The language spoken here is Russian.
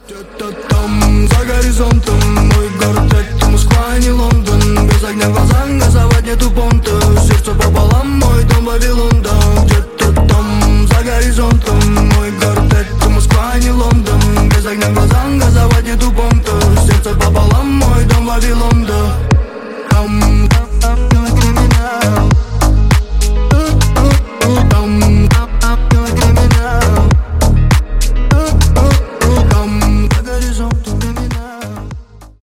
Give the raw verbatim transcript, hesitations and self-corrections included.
Где-то там, за горизонтом, мой город — это Москва, не Лондон. Без огня в глазах, газовать нету понта. Сердце пополам, мой дом Вавилон, да. Где-то там, за горизонтом, мой город — это Москва, не Лондон. Без огня в глазах, газовать нету понта. Сердце пополам, мой дом Вавилон, да. Там,